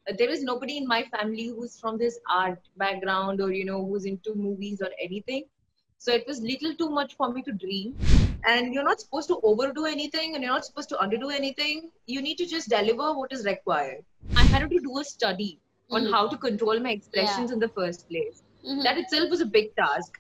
there is nobody in my family who's from this art background or who's into movies or anything. So it was little too much for me to dream. And you're not supposed to overdo anything and you're not supposed to underdo anything. You need to just deliver what is required. I had to do a study on Mhm. how to control my Yeah. expressions in the first place. Mhm. That itself was a big task.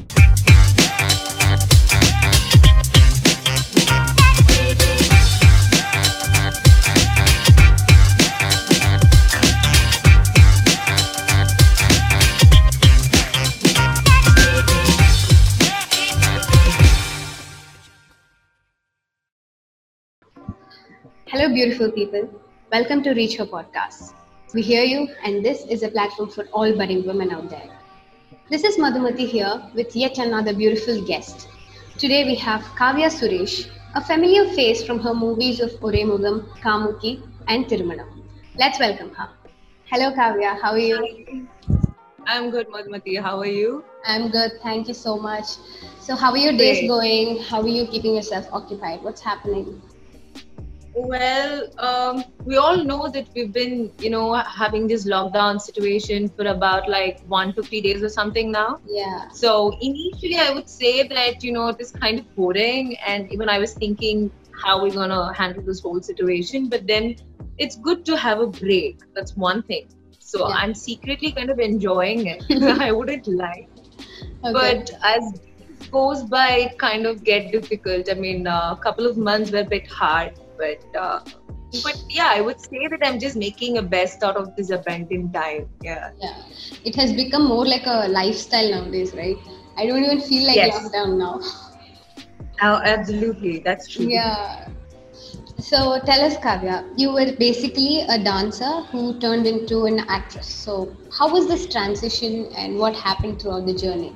Hello, beautiful people. Welcome to Reach Her podcast. We hear you, and this is a platform for all budding women out there. This is Madhumati here with yet another beautiful guest. Today we have Kavya Suresh, a familiar face from her movies of Oremugam, Kamuki, and Tirumanam. Let's welcome her. Hello, Kavya. How are you? Hi. I'm good, Madhumati. How are you? I'm good. Thank you so much. So, how are your days Great. going? How are you keeping yourself occupied? What's happening? Well, we all know that we've been, having this lockdown situation for about like 150 days or something now. Yeah. So initially, I would say that, it is kind of boring. And even I was thinking how we're going to handle this whole situation. But then it's good to have a break. That's one thing. So Yeah. I'm secretly kind of enjoying it. I wouldn't lie. Okay. But as days goes by, it kind of get difficult. I mean, a couple of months were a bit hard, but yeah, I would say that I'm just making a best out of this abandoned time. Yeah. Yeah. It has become more like a lifestyle nowadays, right? I don't even feel like Yes. lockdown now. Oh, absolutely. That's true. Yeah. So tell us, Kavya, you were basically a dancer who turned into an actress. So how was this transition and what happened throughout the journey?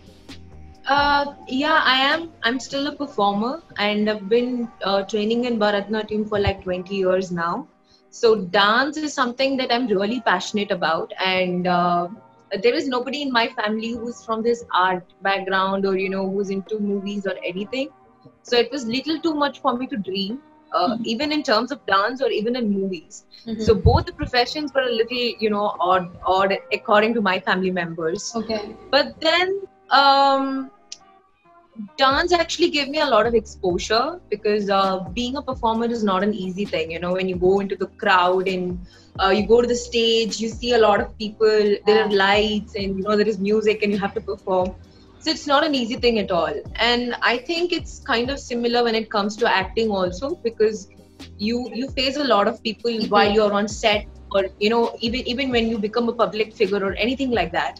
Yeah, I am. I'm still a performer, and I've been training in Bharatanatyam for like 20 years now. So dance is something that I'm really passionate about, and there is nobody in my family who's from this art background or who's into movies or anything. So it was little too much for me to dream, even in terms of dance or even in movies. So Mm-hmm. both the professions were a little, odd according to my family members. Okay. But then dance actually gave me a lot of exposure because being a performer is not an easy thing. When you go into the crowd and you go to the stage, you see a lot of people, there are Yeah. lights and there is music and you have to perform. So it's not an easy thing at all. And I think it's kind of similar when it comes to acting also, because you face a lot of people while People. you're on set, or even when you become a public figure or anything like that.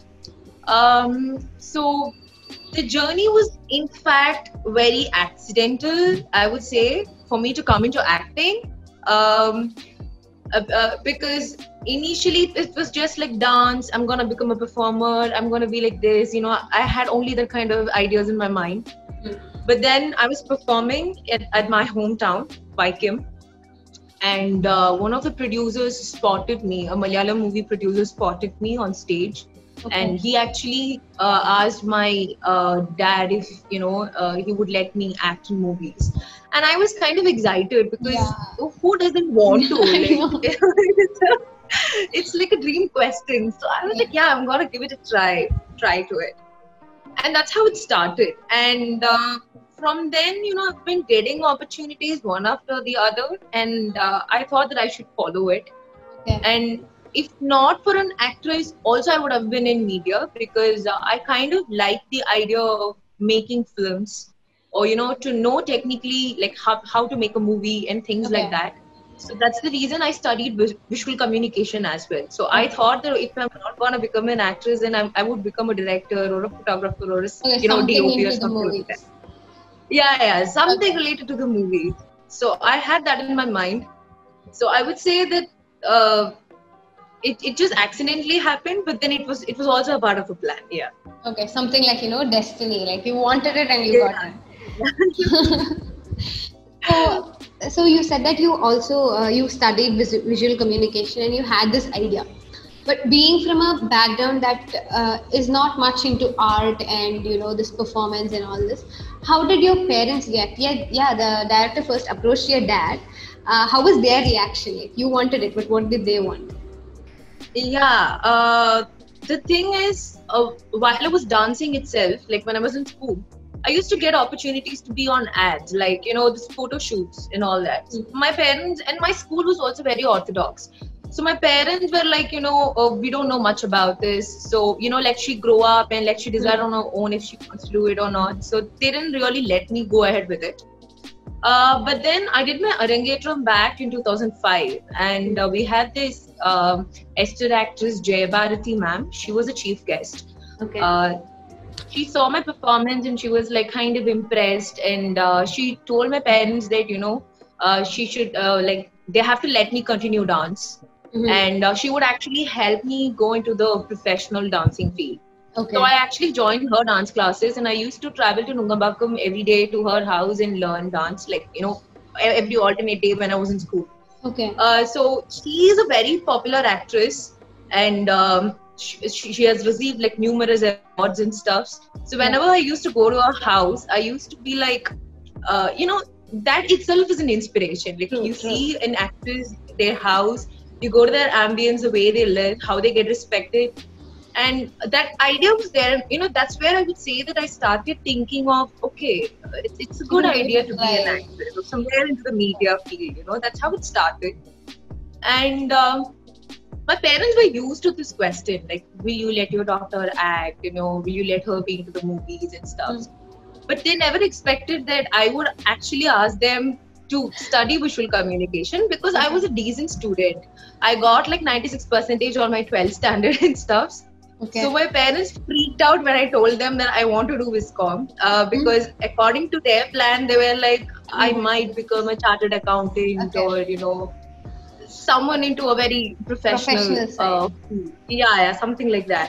So the journey was, in fact, very accidental, I would say, for me to come into acting. Um, because initially it was just like dance, I'm gonna become a performer, I'm gonna be like this. I had only that kind of ideas in my mind. Mm. But then I was performing at my hometown, Vaikim, and one of the producers spotted me, a Malayalam movie producer spotted me on stage, Okay. and he actually asked my dad if he would let me act in movies. And I was kind of excited because Yeah. who doesn't want to, I like, know. it's like a dream question. So I was Yeah. like, yeah, I'm gonna give it a try to it. And that's how it started. And from then, I've been getting opportunities one after the other, and I thought that I should follow it. Okay. And if not for an actress, also I would have been in media, because I kind of like the idea of making films, or to know technically like how to make a movie and things like Okay. that. So that's the reason I studied visual communication as well. So I Okay. thought that if I'm not going to become an actress, then I would become a director or a photographer or a Okay. Something DOP or into the something like that. movies. Yeah, something Okay. related to the movies. So I had that in my mind. So I would say that uh, it just accidentally happened, but then it was also a part of a plan. Yeah. Okay. Something like, destiny. Like you wanted it and you Yeah. got it. So, so you said that you also you studied visual communication and you had this idea. But being from a background that is not much into art and this performance and all this, how did your parents react? Yeah, yeah. The director first approached your dad. How was their reaction? Like you wanted it, but what did they want? Yeah, the thing is, while I was dancing itself, like when I was in school, I used to get opportunities to be on ads, like, this photo shoots and all that. So my parents, and my school was also very orthodox. So my parents were like, we don't know much about this. So, let she grow up and let she decide on her own if she wants to do it or not. So they didn't really let me go ahead with it. But then I did my Arangetram back in 2005, and we had this Esther actress Jaya Bharati ma'am. She was a chief guest. Okay. She saw my performance and she was like kind of impressed, and she told my parents that she should like they have to let me continue dance, and she would actually help me go into the professional dancing field. Okay. So I actually joined her dance classes, and I used to travel to Nungambakam every day to her house and learn dance, like every alternate day when I was in school. Okay. So she is a very popular actress, and she has received like numerous awards and stuff. So whenever I used to go to her house, I used to be like, that itself is an inspiration. Like you see an actress, their house, you go to their ambience, the way they live, how they get respected. And that idea was there. That's where I would say that I started thinking of, okay, it's a good idea to be an actor, somewhere into the media field. That's how it started. And my parents were used to this question, like, will you let your daughter act? Will you let her be into the movies and stuff? But they never expected that I would actually ask them to study visual communication, because I was a decent student. I got like 96% on my 12th standard and stuff. Okay. So my parents freaked out when I told them that I want to do Viscom, because according to their plan, they were like, I might become a chartered accountant, or someone into a very professional something like that.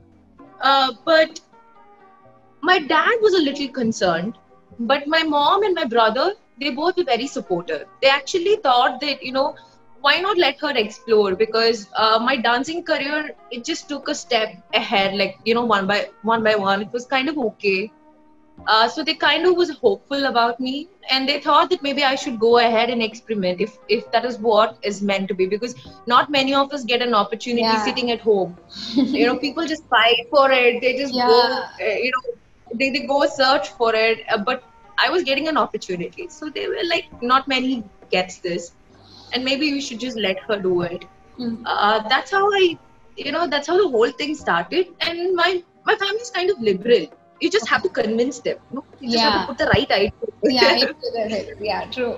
But my dad was a little concerned, but my mom and my brother, they both were very supportive. They actually thought that, why not let her explore? Because my dancing career, it just took a step ahead, like, one by one. It was kind of okay. So they kind of was hopeful about me, and they thought that maybe I should go ahead and experiment if that is what is meant to be, because not many of us get an opportunity sitting at home. People just fight for it. They just go, they go search for it. But I was getting an opportunity. So they were like, not many gets this, and maybe we should just let her do it. That's how that's how the whole thing started. And my family is kind of liberal. You just have to convince them. You just have to put the right idea. True.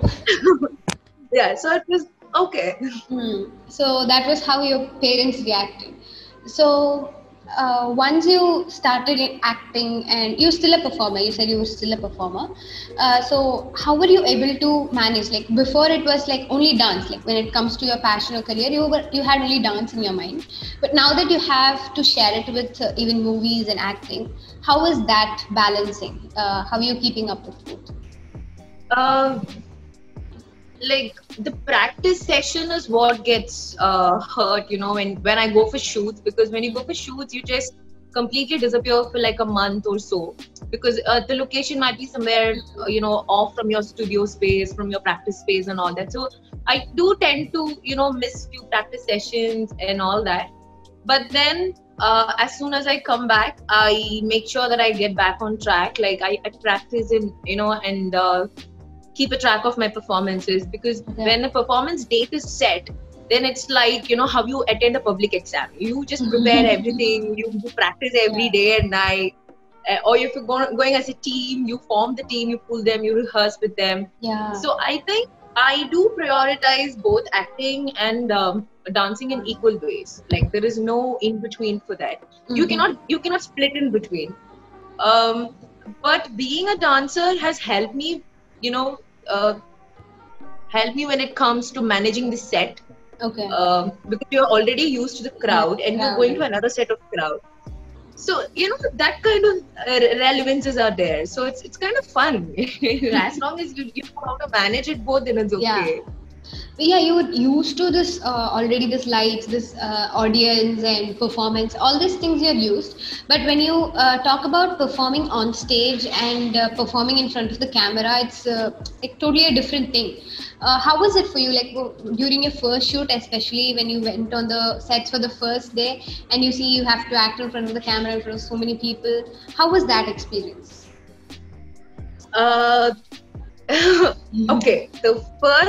So it was okay. So that was how your parents reacted. So once you started acting, and you're still a performer, you said you were still a performer. So how were you able to manage? Like before, it was like only dance. Like when it comes to your passion or career, you had only dance in your mind. But now that you have to share it with even movies and acting, how is that balancing? How are you keeping up with both? Like the practice session is what gets hurt, when I go for shoots, because when you go for shoots, you just completely disappear for like a month or so, because the location might be somewhere off from your studio space, from your practice space and all that. So I do tend to miss few practice sessions and all that. But then as soon as I come back, I make sure that I get back on track. Like I practice and and keep a track of my performances, because when a performance date is set, then it's like how you attend a public exam. You just prepare everything, you practice every day and night, or if you're going as a team, you form the team, you pull them, you rehearse with them. So I think I do prioritize both acting and dancing in equal ways. Like there is no in between for that. You cannot split in between. But being a dancer has helped me help me when it comes to managing the set. Because you're already used to the crowd, and you're going to another set of crowd. So that kind of relevances are there. So it's kind of fun. As long as you know how to manage it both, then it's okay. Yeah, you were used to this already, this lights, this audience and performance, all these things you're used. But when you talk about performing on stage and performing in front of the camera, it's like totally a different thing. How was it for you, like during your first shoot, especially when you went on the sets for the first day and you see you have to act in front of the camera in front of so many people? How was that experience? Uh, okay, the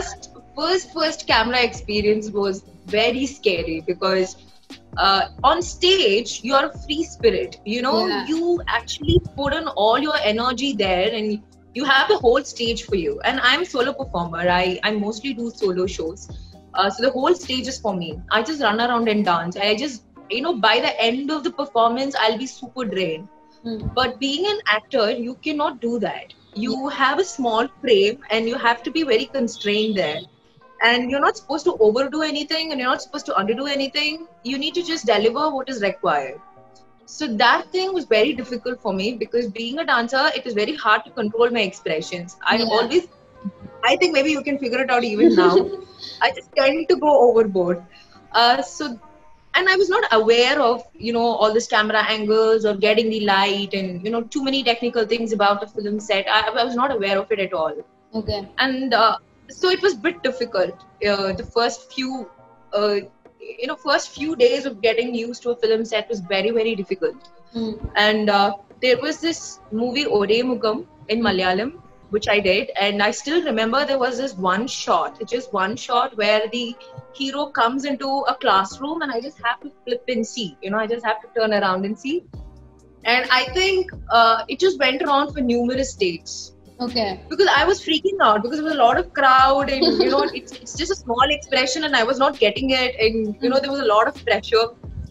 first camera experience was very scary because on stage you're a free spirit. Yeah. You actually put on all your energy there, and you have the whole stage for you. And I'm a solo performer. I mostly do solo shows, so the whole stage is for me. I just run around and dance. I just by the end of the performance, I'll be super drained. Hmm. But being an actor, you cannot do that. Yeah. You have a small frame and you have to be very constrained there. And you're not supposed to overdo anything and you're not supposed to underdo anything. You need to just deliver what is required. So that thing was very difficult for me because being a dancer, it is very hard to control my expressions. Yeah. I think maybe you can figure it out even now. I just tend to go overboard. And I was not aware of all this camera angles or getting the light and too many technical things about a film set. I was not aware of it at all, Okay. and so it was a bit difficult. The uh, first few days of getting used to a film set was very very difficult. Hmm. And there was this movie Ore Mugam in Malayalam, which I did, and I still remember there was this just one shot where the hero comes into a classroom, and I just have to flip and see. I just have to turn around and see. And I think it just went around for numerous days Okay. because I was freaking out because there was a lot of crowd, and it's just a small expression, and I was not getting it, and there was a lot of pressure.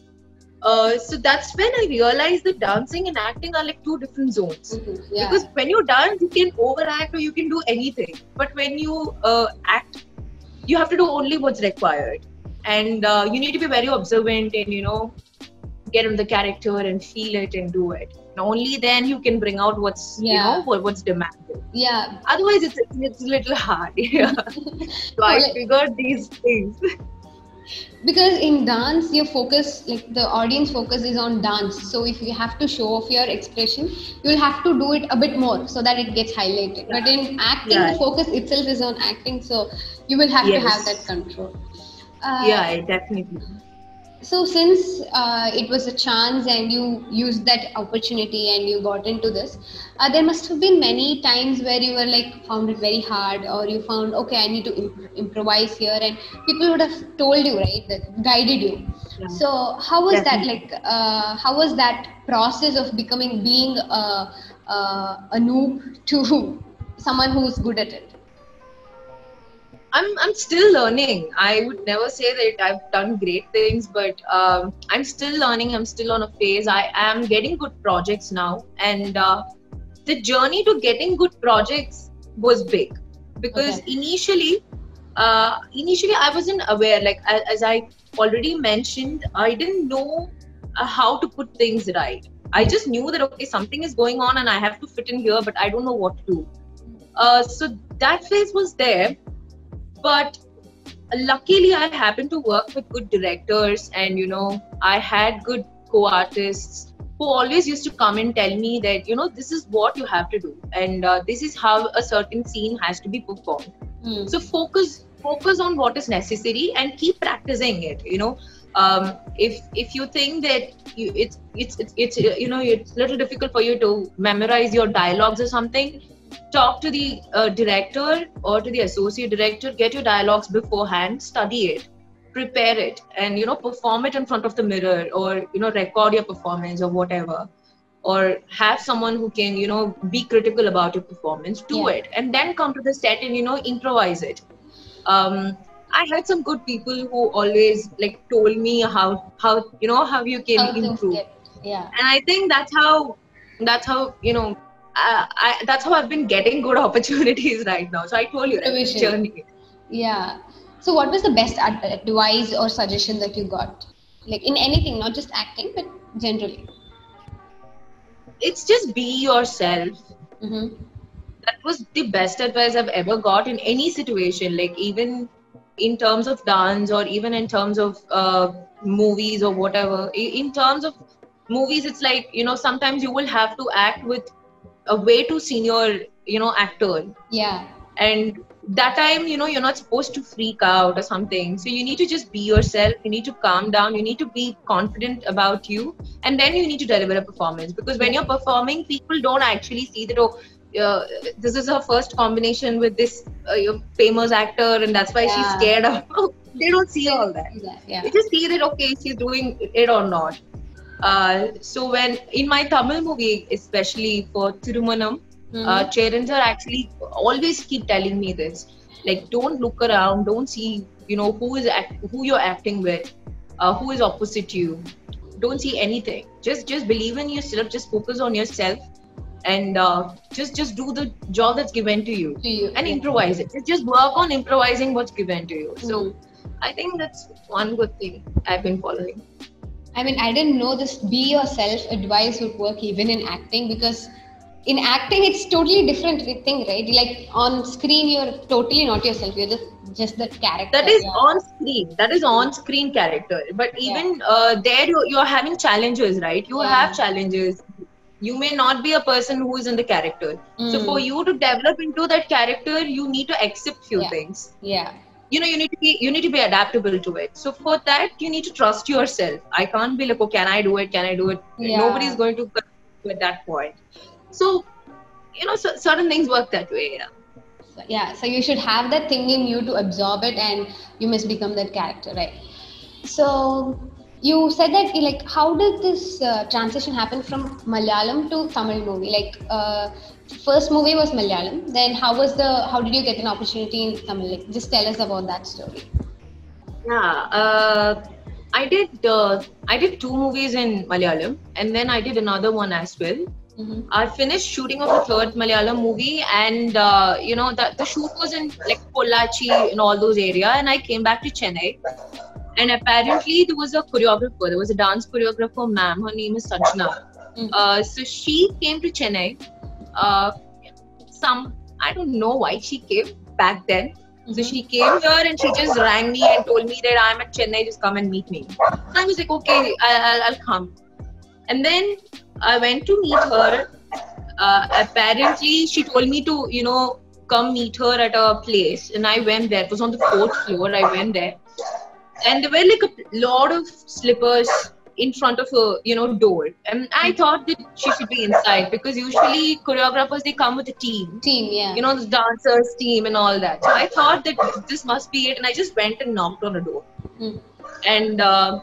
So that's when I realized that dancing and acting are like two different zones. Yeah. Because when you dance, you can overact or you can do anything. But when you act, you have to do only what's required. And you need to be very observant and, get in the character and feel it and do it. And only then you can bring out what's, what's demanded. Yeah. Otherwise, it's a little hard. Yeah. So I figured these things. Because in dance your focus, like the audience focus is on dance, so if you have to show off your expression, you'll have to do it a bit more so that it gets highlighted. But in acting, the focus itself is on acting, so you will have to have that control. Definitely. So since it was a chance and you used that opportunity and you got into this, there must have been many times where you were like found it very hard, or you found, okay, I need to improvise here, and people would have told you, right, that guided you. So how was that, like how was that process of being a noob to someone who's good at it? I'm still learning. I would never say that I've done great things, but I'm still learning. I'm still on a phase. I am getting good projects now, and the journey to getting good projects was big because initially I wasn't aware. Like as I already mentioned, I didn't know how to put things right. I just knew that okay, something is going on and I have to fit in here, but I don't know what to do. So that phase was there. But luckily, I happened to work with good directors, and I had good co-artists who always used to come and tell me that this is what you have to do, and this is how a certain scene has to be performed. So focus on what is necessary and keep practicing it. If you think that it's a little difficult for you to memorize your dialogues or something, talk to the director or to the associate director, get your dialogues beforehand, study it, prepare it, and perform it in front of the mirror, or record your performance or whatever, or have someone who can be critical about your performance, do it, and then come to the set and improvise it. I had some good people who always like told me how you can improve. And I think that's how that's how I've been getting good opportunities right now. So I told you, right, journey. Yeah. So what was the best advice or suggestion that you got? Like in anything, not just acting, but generally. It's just be yourself. That was the best advice I've ever got in any situation. Like even in terms of dance or even in terms of movies or whatever. In terms of movies, it's like, sometimes you will have to act with a way too senior, actor. Yeah. And that time, you're not supposed to freak out or something. So you need to just be yourself. You need to calm down. You need to be confident about you. And then you need to deliver a performance. Because when you're performing, people don't actually see that, this is her first combination with this famous actor, and that's why she's scared of. They don't see all that. Yeah. They just see that, okay, she's doing it or not. So when in my Tamil movie, especially for Thirumanam, Cheran sir actually always keep telling me this, like, don't look around, don't see, who you're acting with, who is opposite you, don't see anything. Just believe in yourself, just focus on yourself, and just do the job that's given to you, and improvise it. Just work on improvising what's given to you. So I think that's one good thing I've been following. I mean, I didn't know this be yourself advice would work even in acting, because in acting it's totally different thing, right? Like on screen you're totally not yourself, you're just that character. That is on screen. That is on screen character. But even there you're having challenges, right? You have challenges. You may not be a person who is in the character. So for you to develop into that character, you need to accept few things. Yeah. You need to be adaptable to it. So for that, you need to trust yourself. I can't be like, oh, can I do it? Yeah. Nobody's going to at that point. So, certain things work that way. Yeah. So you should have that thing in you to absorb it, and you must become that character, right? So you said that, like, how did this transition happen from Malayalam to Tamil movie? Like, first movie was Malayalam. Then how did you get an opportunity in Tamil? Like, just tell us about that story. Yeah, I did 2 movies in Malayalam, and then I did another one as well. I finished shooting of the 3rd Malayalam movie, and the shoot was in like Pollachi and all those areas, and I came back to Chennai. And apparently there was a choreographer, there was a dance choreographer, ma'am, her name is Sanjana. So she came to Chennai. I don't know why she came back then. So she came here and she just rang me and told me that I'm at Chennai, just come and meet me. So I was like, okay, I'll come. And then I went to meet her. Apparently she told me to, come meet her at a place. And I went there. It was on the 4th floor. I went there. And there were like a lot of slippers in front of a door, and I thought that she should be inside, because usually choreographers, they come with a team, the dancers team and all that. So I thought that this must be it, and I just went and knocked on the door. And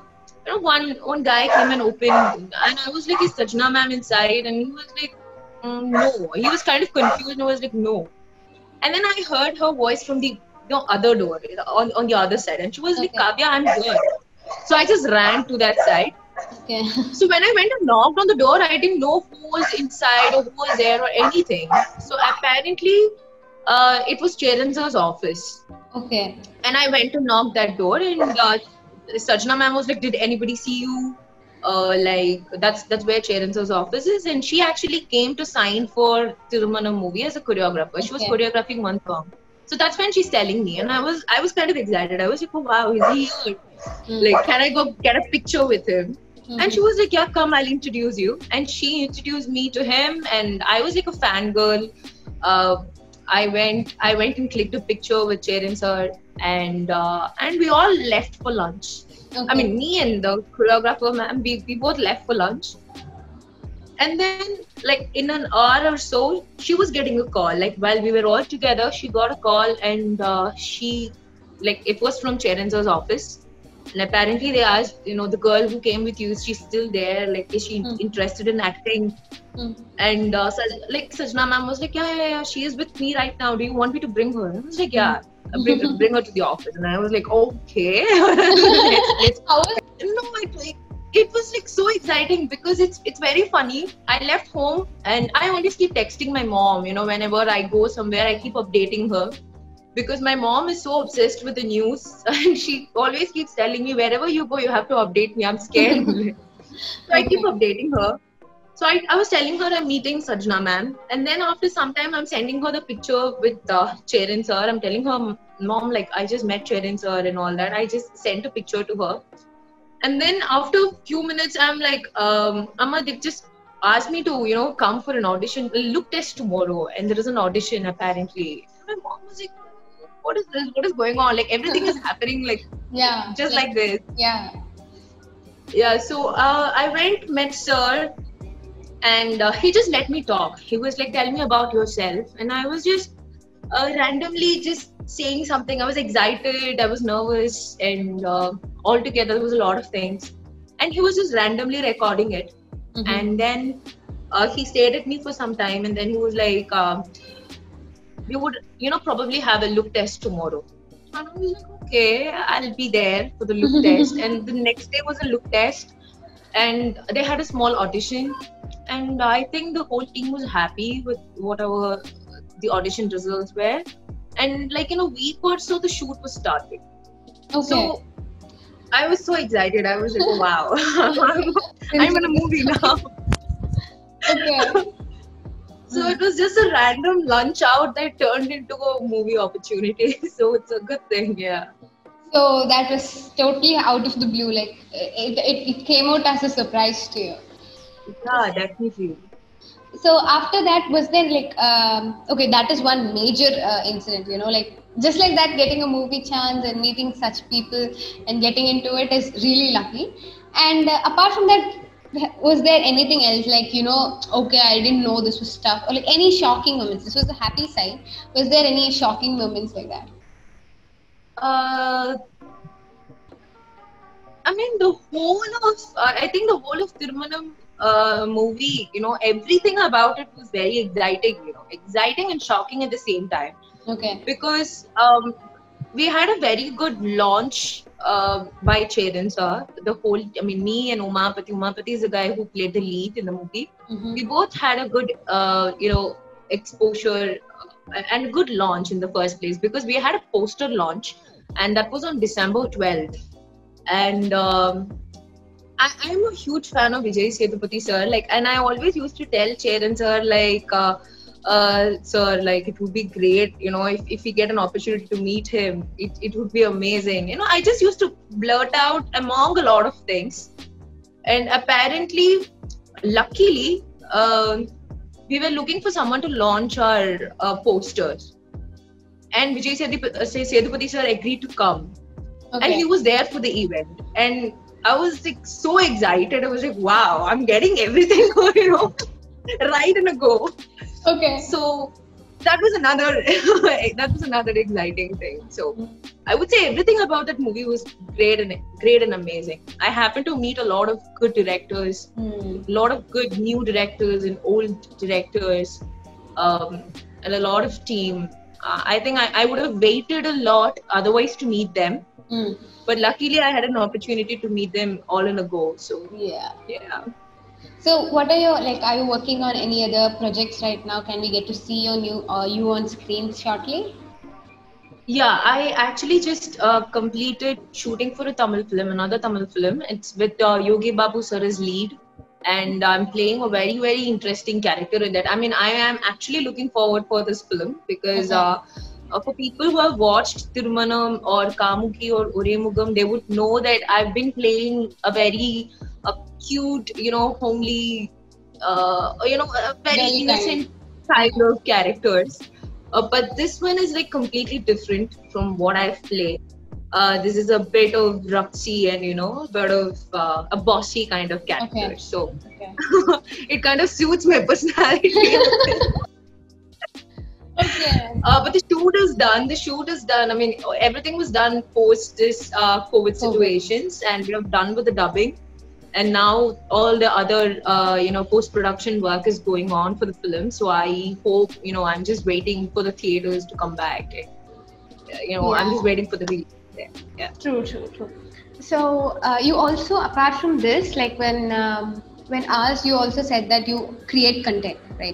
one guy came and opened, and I was like, is Sajna ma'am inside? And he was like, no. He was kind of confused, and I was like, no. And then I heard her voice from the other door on the other side, and she was like, Kavya, I'm here. So I just ran to that side. So when I went and knocked on the door, I didn't know who was inside or who was there or anything. So apparently it was Cheran sir's office. And I went to knock that door, and Sajna ma'am was like, did anybody see you? Like, that's where Cheran sir's office is. And she actually came to sign for Thirumanam movie as a choreographer. She was choreographing one song. So that's when she's telling me, and I was kind of excited. I was like, oh wow, is he here? Like, can I go get a picture with him? And she was like, yeah, come, I'll introduce you. And she introduced me to him, and I was like a fangirl. I went and clicked a picture with Cheran sir, and we all left for lunch. I mean, me and the choreographer, ma'am, we both left for lunch. And then, like, in an hour or so, she was getting a call. Like, while we were all together, she got a call, and it was from Cheran sir's office. And apparently they asked, the girl who came with you, is she still there? Like, is she interested in acting? And Sajna ma'am was like, yeah, she is with me right now. Do you want me to bring her? And I was like, yeah, bring her to the office. And I was like, okay. It was like so exciting, because it's very funny. I left home and I always keep texting my mom, whenever I go somewhere, I keep updating her, because my mom is so obsessed with the news, and she always keeps telling me, wherever you go, you have to update me. I'm scared. So I keep updating her. So I was telling her I'm meeting Sajna ma'am, and then after some time I'm sending her the picture with Cheran sir. I'm telling her mom, like I just met Cherin sir and all that. I just sent a picture to her. And then after a few minutes, I'm like, Amma, they just asked me to, come for an audition, look test tomorrow. And there is an audition apparently. My mom was like, what is this? What is going on? Like everything is happening like Yeah. just like this. Yeah. Yeah, so I went, met sir, and he just let me talk. He was like, tell me about yourself. And I was just randomly just saying something. I was excited, I was nervous, and altogether there was a lot of things. And he was just randomly recording it. Mm-hmm. And then he stared at me for some time, and then he was like, we would, probably have a look test tomorrow. And I was like, okay, I'll be there for the look test. And the next day was a look test, and they had a small audition. And I think the whole team was happy with whatever the audition results were. And like in a week or so, the shoot was starting. Okay. So I was so excited. I was like, oh, wow, I'm in a movie now. Okay. So it was just a random lunch out that turned into a movie opportunity. So it's a good thing, yeah. So that was totally out of the blue. Like it came out as a surprise to you. Yeah, definitely. So after that, was there like okay, that is one major incident. Like just like that, getting a movie chance and meeting such people and getting into it is really lucky. And apart from that, was there anything else like okay, I didn't know this was tough, or like any shocking moments? This was the happy side. Was there any shocking moments like that? Uh, I mean, I think the whole of Tirumanam movie, everything about it was very exciting, exciting and shocking at the same time. Okay. Because we had a very good launch by Cheran sir. Me and Umapati. Umapati is the guy who played the lead in the movie. Mm-hmm. We both had a good, exposure and a good launch in the first place, because we had a poster launch, and that was on December 12th. And I'm a huge fan of Vijay Sethupathi sir. And I always used to tell Cheran sir, sir, it would be great, if we get an opportunity to meet him, it would be amazing. I just used to blurt out among a lot of things. And apparently, luckily, we were looking for someone to launch our posters. And Vijay Sethupathi sir agreed to come. Okay. And he was there for the event. And I was like so excited. I was like, wow, I'm getting everything, right in a go. Okay. So that was another exciting thing. So I would say everything about that movie was great and amazing. I happened to meet a lot of good directors, a lot of good new directors and old directors, and a lot of team. I think I would have waited a lot otherwise to meet them. But luckily, I had an opportunity to meet them all in a go. So yeah. So what are your are you working on any other projects right now? Can we get to see you on screen shortly? Yeah, I actually just completed shooting for another Tamil film. It's with Yogi Babu sir as lead, and I'm playing a very, very interesting character in that. I mean, I am actually looking forward for this film because for people who have watched Tirumanam or Kamuki or Uremugam, they would know that I've been playing a very cute, homely, very innocent kind of characters. But this one is completely different from what I've played. This is a bit of ruxy and a bit of a bossy kind of character. Okay. So it kind of suits my personality. Okay. But the shoot is done. I mean, everything was done post this COVID situations, and we have done with the dubbing. And now all the other, post-production work is going on for the film. So I hope, I'm just waiting for the theaters to come back. I'm just waiting for the release. Yeah. True. So you also, apart from this, when asked, you also said that you create content, right?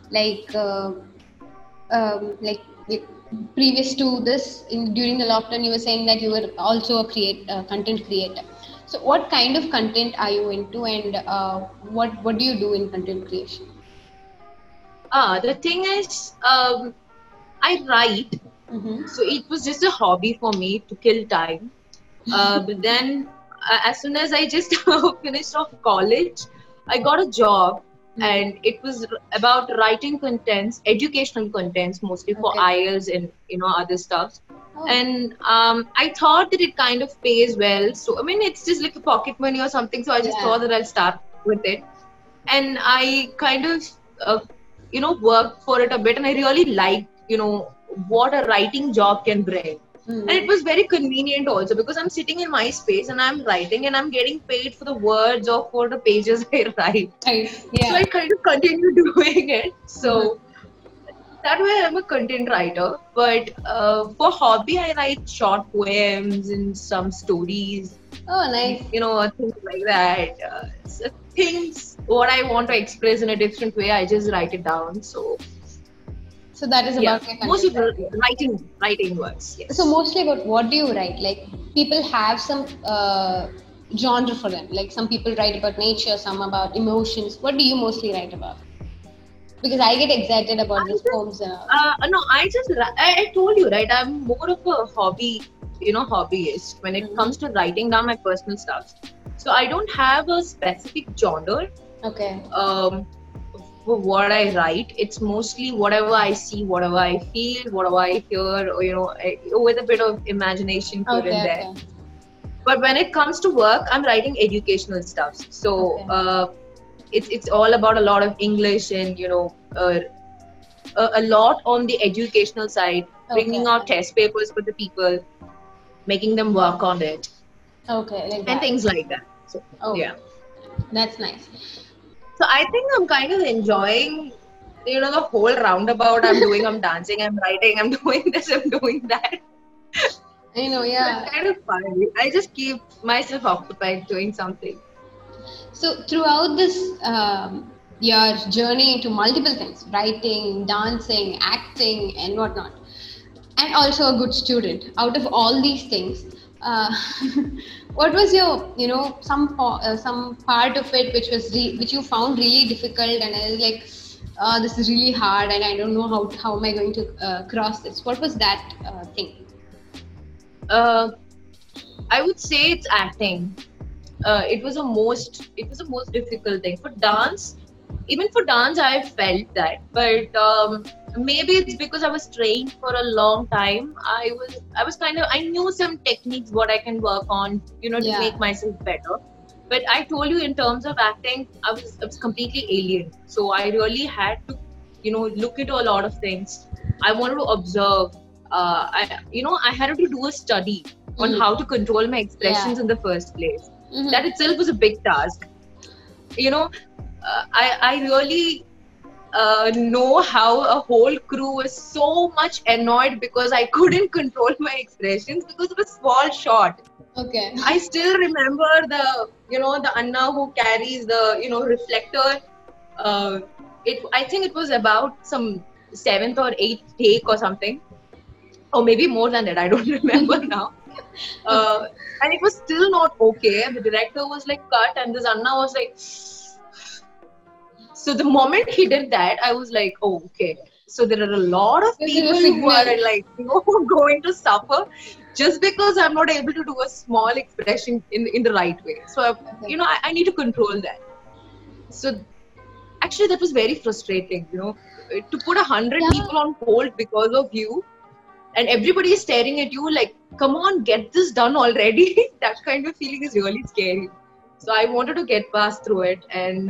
Previous to this, during the lockdown, you were saying that you were also a content creator. So what kind of content are you into, and what do you do in content creation? The thing is, I write, So it was just a hobby for me to kill time. But then, as soon as I just finished off college, I got a job, and it was about writing contents, educational contents, mostly for IELTS and other stuff. And I thought that it kind of pays well. So I mean, it's just like a pocket money or something. So I just thought that I'll start with it, and I kind of worked for it a bit, and I really liked what a writing job can bring. And it was very convenient also, because I'm sitting in my space and I'm writing, and I'm getting paid for the words or for the pages I write. So I kind of continue doing it. So that way I'm a content writer. But for hobby, I write short poems and some stories. Oh, nice. Things like that. So things what I want to express in a different way, I just write it down. So that is about most of the writing works. Yes. So mostly about what do you write? Like, people have some genre for them. Like, some people write about nature, some about emotions. What do you mostly write about? Because I get excited about these poems. No, I told you, right? I'm more of a hobbyist when it comes to writing down my personal stuff. So I don't have a specific genre. Okay. For what I write, it's mostly whatever I see, whatever I feel, whatever I hear, or, with a bit of imagination put in there. Okay. But when it comes to work, I'm writing educational stuff. So it's all about a lot of English and a lot on the educational side, bringing out test papers for the people, making them work on it, and things like that. So that's nice. So I think I'm kind of enjoying, the whole roundabout. I'm dancing, I'm writing, I'm doing this, I'm doing that. I know, yeah. It's kind of fun. I just keep myself occupied doing something. So throughout this, your journey into multiple things, writing, dancing, acting, and whatnot, and also a good student, out of all these things, what was your, some part of it which you found really difficult, and I was like, this is really hard, and I don't know how am I going to cross this? What was that thing? I would say it's acting. It was a most difficult thing for dance. Even for dance, I felt that, but maybe it's because I was trained for a long time. I knew some techniques what I can work on, to make myself better. But I told you, in terms of acting, I was completely alien. So I really had to, look into a lot of things. I wanted to observe. I had to do a study on how to control my expressions in the first place. That itself was a big task. I really know how a whole crew was so much annoyed because I couldn't control my expressions because of a small shot. Okay. I still remember the Anna who carries the, reflector. I think it was about some 7th or 8th take or something. Or maybe more than that, I don't remember now. And it was still not okay. The director was like, cut, and this Anna was like... So the moment he did that, I was like, oh, okay. So there are a lot of people who are like, going to suffer just because I'm not able to do a small expression in the right way. So, I need to control that. So actually that was very frustrating, to put 100 people on hold because of you, and everybody is staring at you like, come on, get this done already. That kind of feeling is really scary. So I wanted to get past through it, and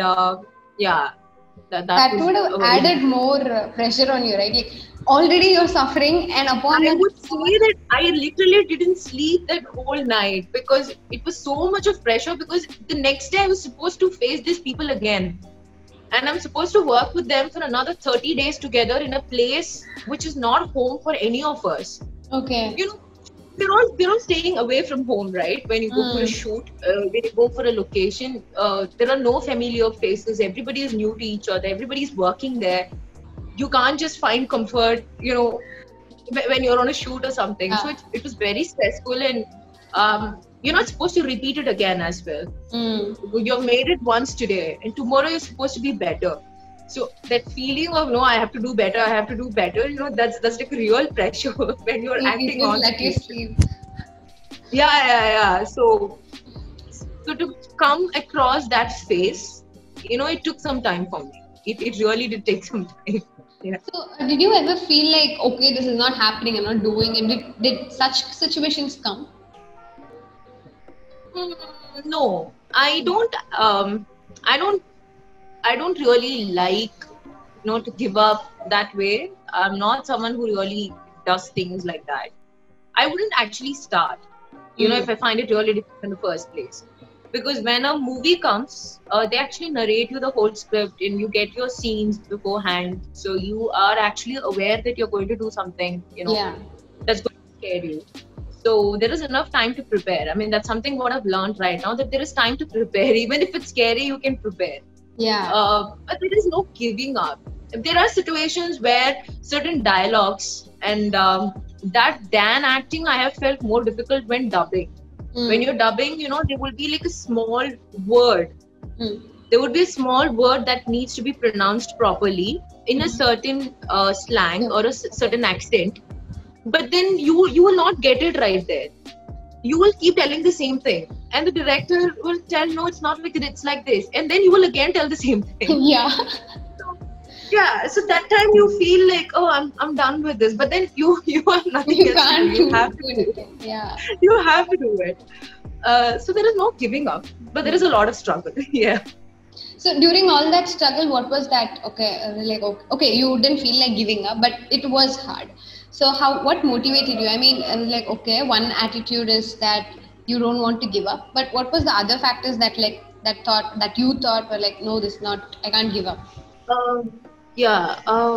that would have added more pressure on you, right? Like, already you're suffering, and upon I would say that I literally didn't sleep that whole night because it was so much of pressure, because the next day I was supposed to face these people again. And I'm supposed to work with them for another 30 days together in a place which is not home for any of us. Okay. They're all staying away from home, right? When you go for a shoot, when you go for a location, there are no familiar faces. Everybody is new to each other. Everybody is working there. You can't just find comfort, when you're on a shoot or something. So it was very stressful, and you're not supposed to repeat it again as well. You've made it once today, and tomorrow you're supposed to be better. So that feeling of no, I have to do better, I have to do better. That's like real pressure when you're Sleep, you acting just on let you screen. sleep. Yeah. So to come across that space, it took some time for me. It really did take some time. Yeah. So, did you ever feel like, okay, this is not happening, I'm not doing it? Did such situations come? No, I don't. I don't. I don't really like, to give up that way. I'm not someone who really does things like that. I wouldn't actually start, Mm. if I find it really difficult in the first place. Because when a movie comes, they actually narrate you the whole script and you get your scenes beforehand. So you are actually aware that you're going to do something, Yeah. that's going to scare you. So there is enough time to prepare. I mean, that's something what I've learned right now, that there is time to prepare. Even if it's scary, you can prepare. Yeah. But there is no giving up. There are situations where certain dialogues and that than acting, I have felt more difficult when dubbing. When Mm. you're dubbing, there will be like a small word. Mm. There would be a small word that needs to be pronounced properly in a certain slang So, or a okay. certain accent. But then you will not get it right there. You will keep telling the same thing, and the director will tell, no, it's not like it, it's like this, and then you will again tell the same thing. Yeah. So, yeah, so that time you feel like, oh, I'm done with this, but then you have nothing You else to do. can't You do have to it do it. again. Yeah. You have to do it. So there is no giving up, but there is a lot of struggle. Yeah. So during all that struggle, what was that? Okay, like okay, you didn't feel like giving up, but it was hard. So what motivated you? I mean, like okay, one attitude is that you don't want to give up, but what was the other factors that you thought were like, no, this not, I can't give up. Um, yeah.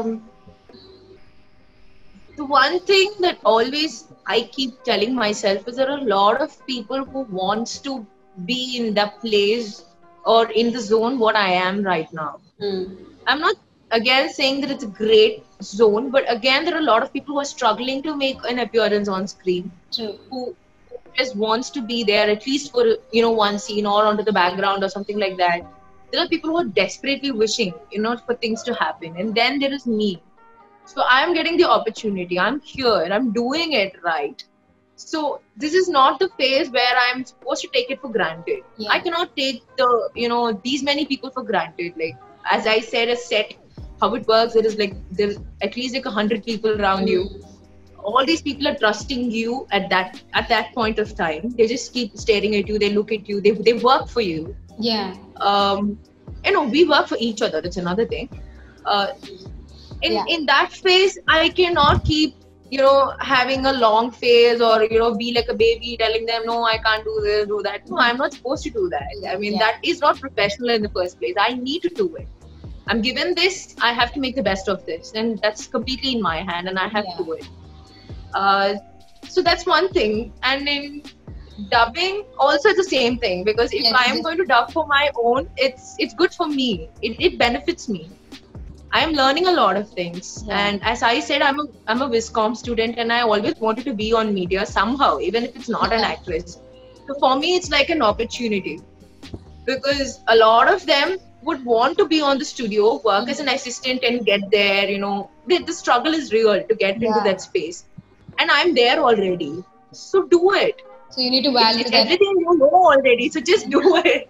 The one thing that always I keep telling myself is there are a lot of people who wants to be in the place or in the zone what I am right now. Mm, I'm not again saying that it's a great zone, but again there are a lot of people who are struggling to make an appearance on screen, true. who just wants to be there at least for one scene or onto the background or something like that. There are people who are desperately wishing, for things to happen, and then there is me. So I'm getting the opportunity. I'm here. I'm doing it right. So this is not the phase where I'm supposed to take it for granted. I Yeah. cannot take these many people for granted. Like as I said, a set, how it works, there's at least like 100 people around you. Mm, All these people are trusting you at that point of time. They just keep staring at you. They look at you. They work for you. yeah. Um, we work for each other. That's another thing. Uh, in Yeah. in that phase I cannot keep having a long phase or be like a baby telling them no, I can't do this, do that. No, I'm not supposed to do that. I mean, Yeah. that is not professional in the first place. I need to do it. I'm given this, I have to make the best of this, and that's completely in my hand, and I have Yeah. to do it. uh, so that's one thing. And in dubbing also it's the same thing, because if Yes. I am going to dub for my own, it's good for me. It benefits me. I'm learning a lot of things. Yeah. And as I said, I'm a Viscom student, and I always wanted to be on media somehow, even if it's not an Yeah. actress. So for me, it's like an opportunity, because a lot of them would want to be on the studio, work as an assistant, and get there. The struggle is real to get into Yeah. that space, and I'm there already. So do it. So you need to It's value it's that. everything you know already. So just do it.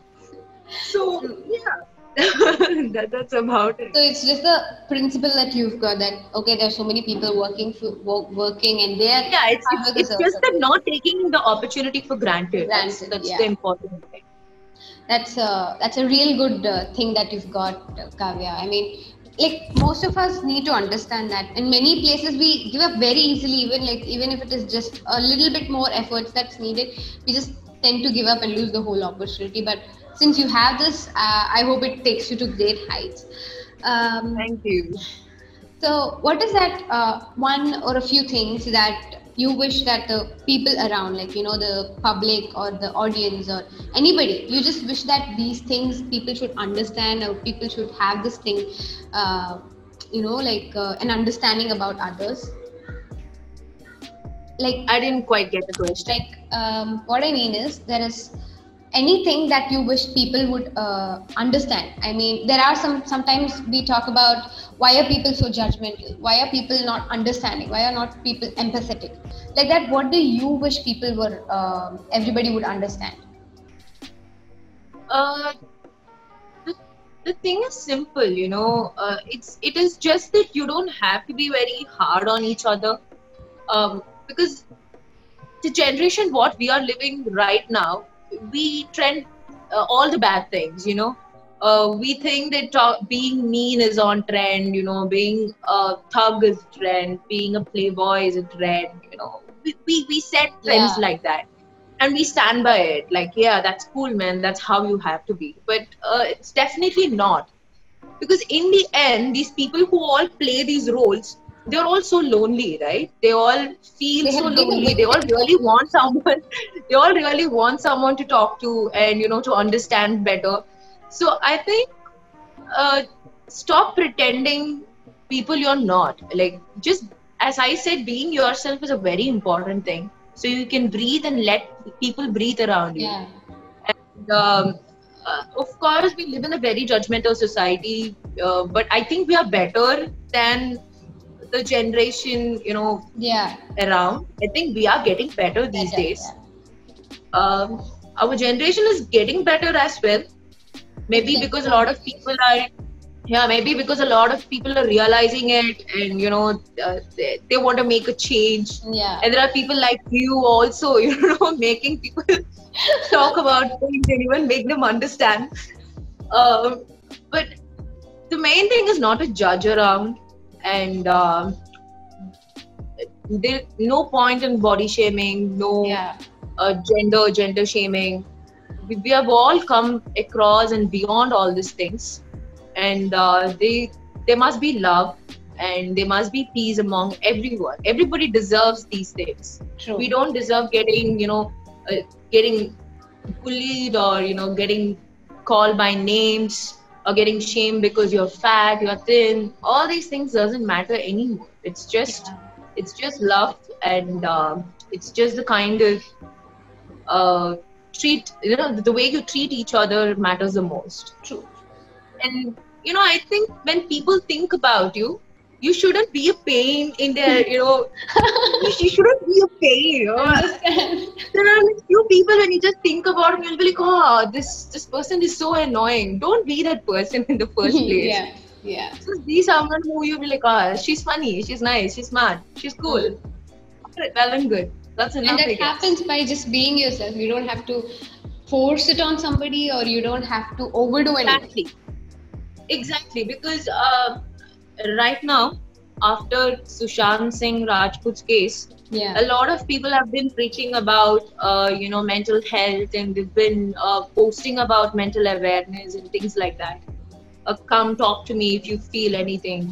So yeah, that's about it. So it's just the principle that you've got that okay, there's so many people working and their Yeah, it's hard it's work is it's just also that not taking the opportunity for granted. That's granted. that's the Yeah, important thing. that's a real good thing that you've got, Kavya. I mean, like most of us need to understand that. In many places, we give up very easily, even if it is just a little bit more efforts that's needed, we just tend to give up and lose the whole opportunity. But since you have this, I hope it takes you to great heights. Um, Thank you. So, what is that one or a few things that you wish that the people around, like the public or the audience or anybody, you just wish that these things people should understand or people should have this thing, uh, like an understanding about others? Like, I didn't quite get the question. what I mean is there is anything that you wish people would understand? I mean, there are sometimes we talk about why are people so judgmental? Why are people not understanding? Why are not people empathetic? Like that, what do you wish people were, everybody would understand? uh, the, the thing is simple, it is just that you don't have to be very hard on each other, because the generation what we are living right now, we trend all the bad things, we think that being mean is on trend, being a thug is trend, being a playboy is a trend, we set trends Yeah, like that, and we stand by it, like, yeah, that's cool, man, that's how you have to be. But it's definitely not, because in the end, these people who all play these roles, they're all so lonely, right? They all feel they so have been a lonely, they all victim. really want someone they all really want someone to talk to, and to understand better. So I think, uh, stop pretending people you're not. Like, just, as I said, being yourself is a very important thing, so you can breathe and let people breathe around you. Yeah, And, of course, we live in a very judgmental society, but I think we are better than the generation, yeah, around. I think we are getting better these better. days. Yeah, Um, our generation is getting better as well. it's Maybe getting because a lot of progress. people are, yeah, maybe because a lot of people are realizing it, and they want to make a change. Yeah, And there are people like you also, making people talk about things and even make them understand. Um, but the main thing is not to judge around, and there no point in body shaming, no yeah, gender shaming. We have all come across and beyond all these things, and they must be love, and there must be peace among everyone. Everybody deserves these things. We true. don't deserve getting getting bullied, or getting called by names, or getting shamed because you're fat, you're thin. All these things doesn't matter anymore. Yeah, It's just love, and it's just the kind of uh, treat, the way you treat each other matters the most. true. And I think when people think about you, you shouldn't be a pain in their, you shouldn't be a pain. Understand? There are like few people, when you just think about them, you'll be like, oh, this person is so annoying. Don't be that person in the first place. Yeah, yeah. Just be someone who you'll be like, oh, she's funny, she's nice, she's smart, she's cool. Mm. Alright, well and good. That's And enough, that I guess. happens by just being yourself. You don't have to force it on somebody, or you don't have to overdo anything. Exactly. Exactly. Because right now, after Sushant Singh Rajput's case, Yeah, a lot of people have been preaching about, mental health, and they've been posting about mental awareness and things like that. Come talk to me if you feel anything.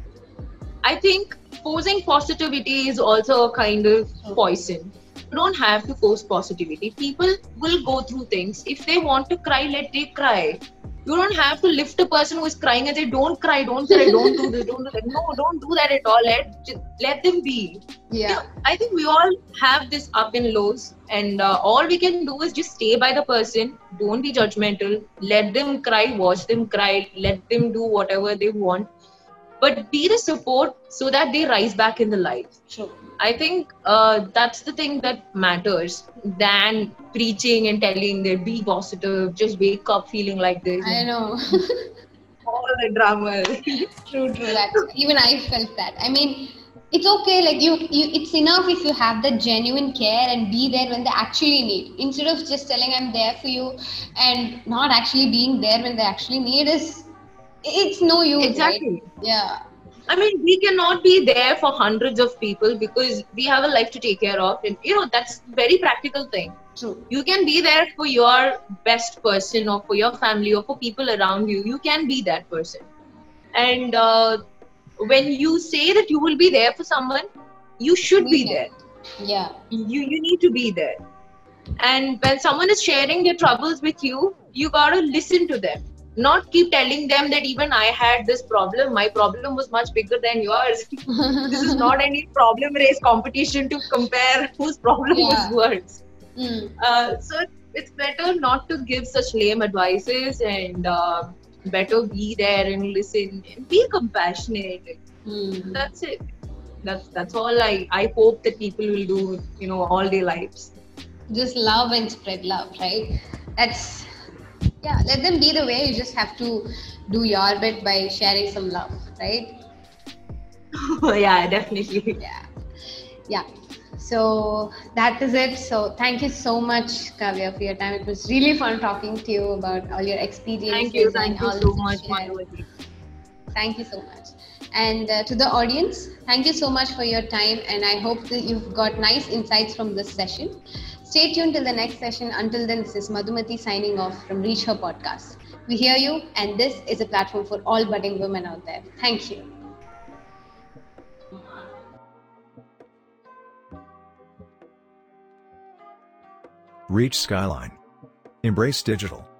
I think forcing positivity is also a kind of poison. You don't have to force positivity. People will go through things. If they want to cry, let they cry. You don't have to lift a person who is crying and say, "Don't cry, don't cry, don't do this, don't do that." No, don't do that at all. Let them be. yeah, I think we all have this up and lows, and all we can do is just stay by the person. Don't be judgmental. Let them cry, watch them cry, let them do whatever they want, but be the support so that they rise back in the life. true. I think that's the thing that matters than preaching and telling that be positive, just wake up feeling like this, I and know. all the drama. True, true. That even I felt that. I mean, it's okay. Like it's enough if you have the genuine care and be there when they actually need. Instead of just telling I'm there for you and not actually being there when they actually need is, it's no use, right? Exactly. Yeah, I mean, we cannot be there for hundreds of people because we have a life to take care of, and that's a very practical thing. true. You can be there for your best person, or for your family, or for people around you. You can be that person. And when you say that you will be there for someone, you should be Mean there. it. Yeah, You need to be there. And when someone is sharing their troubles with you, you gotta listen to them. Not keep telling them that even I had this problem. My problem was much bigger than yours. This is not any problem race competition to compare whose problem was yeah. worse. Mm. So it's better not to give such lame advices, and better be there and listen and be compassionate. Hmm. That's it. That's all I hope that people will do, all their lives. Just love and spread love, right? That's, yeah, let them be the way. You just have to do your bit by sharing some love, right? Yeah, definitely. Yeah. Yeah. So that is it. So thank you so much, Kavya, for your time. It was really fun talking to you about all your experiences and Thank you all so that you much, shared. Madhuvati. Thank you so much. And to the audience, thank you so much for your time. And I hope that you've got nice insights from this session. Stay tuned till the next session. Until then, this is Madhumati signing off from Reach Her Podcast. We hear you, and this is a platform for all budding women out there. Thank you. Reach Skyline. Embrace digital.